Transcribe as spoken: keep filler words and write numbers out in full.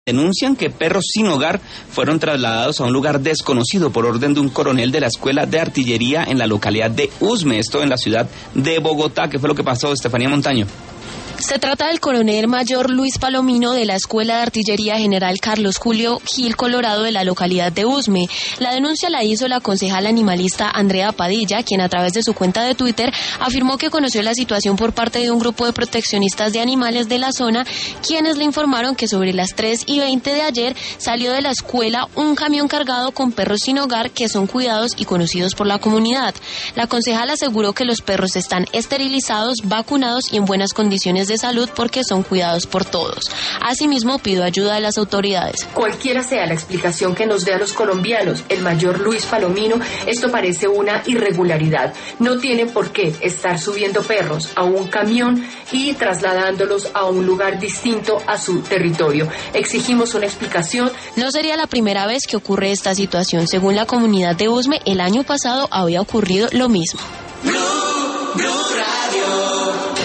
Denuncian que perros sin hogar fueron trasladados a un lugar desconocido por orden de un coronel de la Escuela de Artillería en la localidad de Usme, esto en la ciudad de Bogotá. ¿Qué fue lo que pasó, Estefanía Montaño? Se trata del coronel mayor Luis Palomino de la Escuela de Artillería General Carlos Julio Gil Colorado de la localidad de Usme. La denuncia la hizo la concejal animalista Andrea Padilla, quien a través de su cuenta de Twitter afirmó que conoció la situación por parte de un grupo de proteccionistas de animales de la zona, quienes le informaron que sobre las tres y veinte de ayer salió de la escuela un camión cargado con perros sin hogar que son cuidados y conocidos por la comunidad. La concejal aseguró que los perros están esterilizados, vacunados y en buenas condiciones de salud porque son cuidados por todos. Asimismo, pidió ayuda de las autoridades. Cualquiera sea la explicación que nos dé a los colombianos el mayor Luis Palomino, esto parece una irregularidad. No tienen por qué estar subiendo perros a un camión y trasladándolos a un lugar distinto a su territorio. Exigimos una explicación. No sería la primera vez que ocurre esta situación. Según la comunidad de Usme, el año pasado había ocurrido lo mismo. Blue, Blue Radio.